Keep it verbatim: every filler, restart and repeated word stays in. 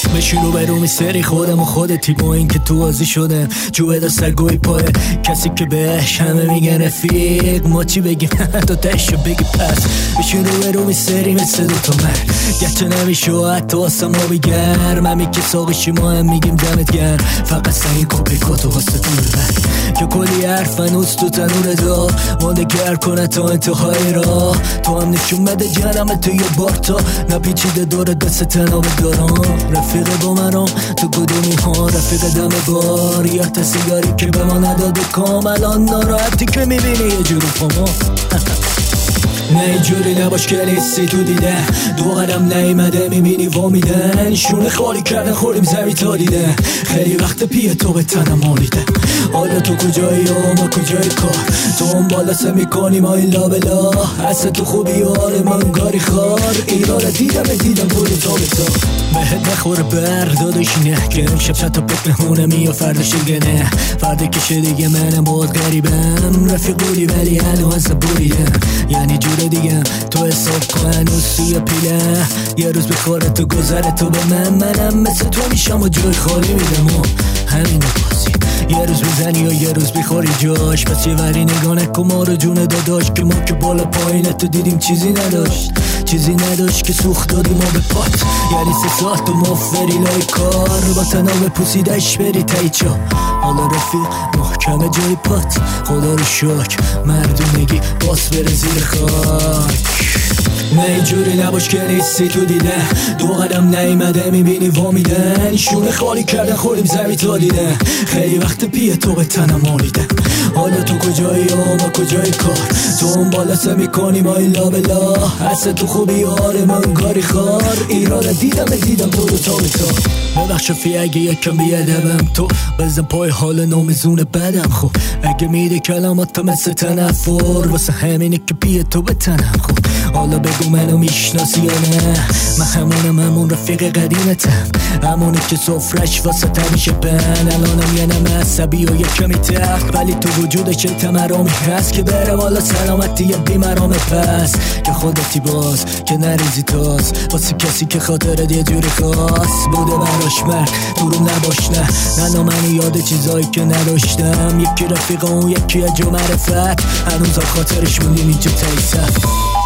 بشین رو برو میسری خودم و خودتی با این که تو بازی شدم جوه دا سرگوی پای کسی که بهش همه میگن رفیق ما چی بگیم تو تشو بگی پس بشین رو برو میسری مثل دوتا مرد گچه نمیشو حتی واسه ما بگر ممی که ساقشی ما هم میگیم دمت گر فقط سنگی کپی کاتو واسه دور بر که کلی حرف هنوز تو تنور دا مانده گر کنه تا انتهای را تو هم نشون بده جنم تو یه بار تا نپیچیده داره دست تناب دارم رفیق با منم تو کدومی ها رفیق دم بار یا تا سیگاری که به ما نداده کاملان ناراحتی که میبینی یه جورو پاما نه اینجوری نباش که نیستی تو دیده دو قدم نیمده میبینی وامیدن شونه خالی کردن خوریم زمین تا دیده خیلی وقت پیه تو به تنم مالیده حالا تو کجایی و ما کجای کار تو هم بالا سه میکنیم های لابلا اصلا تو خوبی آره من گاری خار ایران دیدم دیدم بودی تا به تا بهت نخوره بردادش نه که امشب شد تا بک نهونه می و فردش گنه فرده کشه دیگه منم باید غریبم رفیق بودی ولی هنو هست بودیدم یعنی جوره دیگه تو حساب کن و سوی پیله یه روز بخوره تو گذره تو به من منم مثل تو میشم و جای خالی میدم و همین بازی یه روز میزنی و یه روز بخوری جاش پس یه وری نگاه نکن ما رو جون داداش که ما که بالا پایینه تو دیدیم چیزی نداشت چیزی نداشت که سوخت دادی ما به پات یعنی سه ساعت و مفری لای کار با تناب پوسیدش بری تایچا حالا رفیق محکمه جای پات خدا رو شاک مردونگی باس بره زیر خاک نه اینجوری نباش که نیستی تو دیده دو قدم نیمده میبینی وامیدن شونه خالی کردن خوریم زمین تا دیده خیلی وقت پیه تو به تنم مالیده حالا تو کجایی و ما کجای کار تو هم بالا سه میکنیم های لابلا اصلا تو خوبی آره من گاری خار ایران دیدم دیدم تو رو تا به تا ببخش فی اگه یکم بیادبم تو بزن پای حال نومیزون بدم خوب اگه میده کلامات مثل تنفر واسه همینه که پیه تو به تنم خوب حالا بگو منو میشناسی یا نه من همونم همون رفیق قدیمتم همونی که صفرش واسه تمیشه بن الانم یه نم عصبی و یه کمی تخت ولی تو وجودش تمرامی هست که بره والا سلامتی یه بیمرامه پس که خودتی باز که نریزی تاز واسه کسی که خاطرت یه جوری خاص بوده براش مرد دروم نباش نه نه منو یاد چیزایی که نداشتم یکی رفیق اون یکی اجو معرفت هنوز خاطرش موندیم اینجا تایسف